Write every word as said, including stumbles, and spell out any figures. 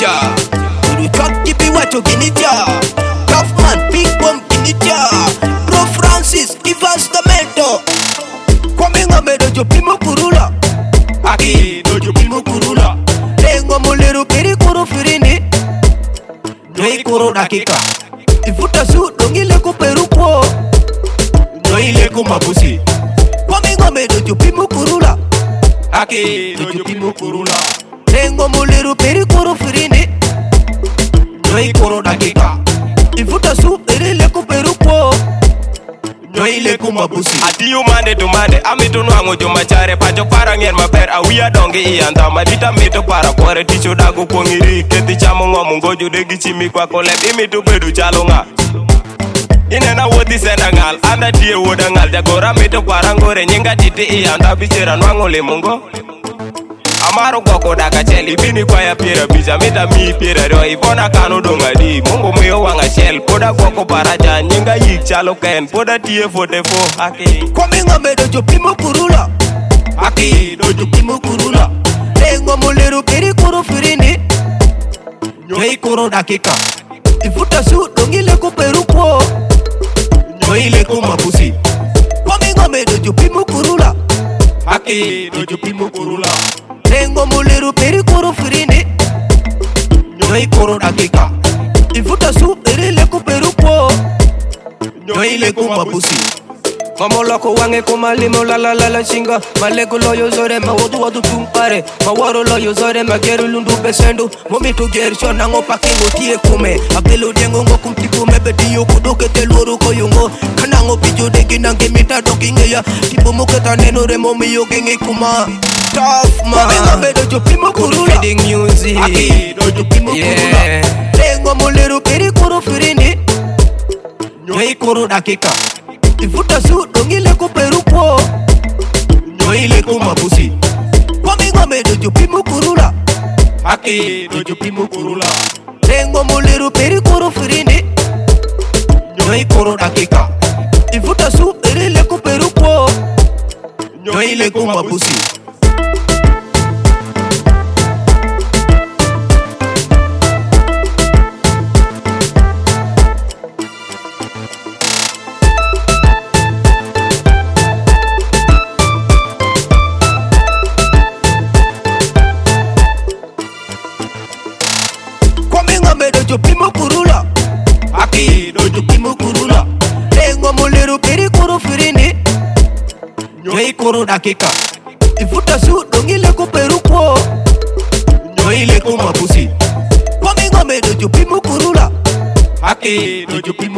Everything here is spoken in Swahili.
kinija. Uru chak kipi wacho kinija. Tough man, big bomb kinija. Bro Francis, Ivastamento. Kwame ngamedo jo pimo kurula. Aki dojo pimo kurula. Lengo mulero peri kuro firini. Noi kuro dakika. Ifuta su dongile ko peru po. Noi leko mabusi. Kwame ngamedo jo pimo kurula. Aki dojo pimo kurula. Lengo mulero peri kuro firini. Noi kuro dakika. Ifuta su ere leko peru po. Noi leko mabusi. Adiu mande to mande amito no ango joma chare pacho para ngien maber awia donge ianda madita mito para kore ticho dago kwongiri keti chamo ngomo ngojo de gichimi kwa kole imito bedu chalo nga inena wodi senda ngal anda tie woda ngal jagora mito para ngore nyinga titi ianda bichera nwango lemongo amaro goko daga cheli bini kwa ya piera bicha mita mi piera ro ibona kano donga di mungu miyo wanga shell poda goko baraja nyinga yik chalo ken poda tie fote fo aki Kwame ngamedo jo pimo kurula. Aki dojo pimo kurula. Lengo mulero peri kuro firini. Nyoi kuro dakika. Ifuta su dongile ko peru po. Nyoi leko mabusi. Kwame ngamedo jo pimo kurula. Aki dojo pimo kurula. Lengo mulero peri kuro firini. Nyoi kuro dakika. Ifuta su ere leko peru po. Nyoi leko mabusi. Como loco wange kuma limo la la la la chinga. Malego loyo zore ma wodu wodu tumpare. Ma waro loyo zore ma geru lundu besendu. Momi to geru shona ngo pakingo tie kume. Abelo dengo ngo kumtipu mebedi yo kudoke teluru koyungo. Kanango pijo degi nange mita dokinge ya. Tipo moketa neno re momi yo genge kuma. Tough man. Kwame ngamedo jo pimo kurula. Feeding music. Aki dojo pimo kurula. Lengo mulero peri kuro firini. Nyoi kuro dakika. Ifuta su dongile ko peru po. Nyoi leko mabusi. Kwame ngamedo jo pimo kurula. Aki dojo pimo kurula. Lengo mulero peri kuro firini. Nyoi kuro dakika. Ifuta su ere leko peru po. Nyoi leko mabusi. Dojo pimo kurula. Aki dojo pimo kurula. Lengo mulero peri kuro firini. Nyoi kuro dakika. Ifuta su dongile ko peru po. Nyoi leko mabusi. Kwame ngamedo jo pimo kurula. Aki dojo pimo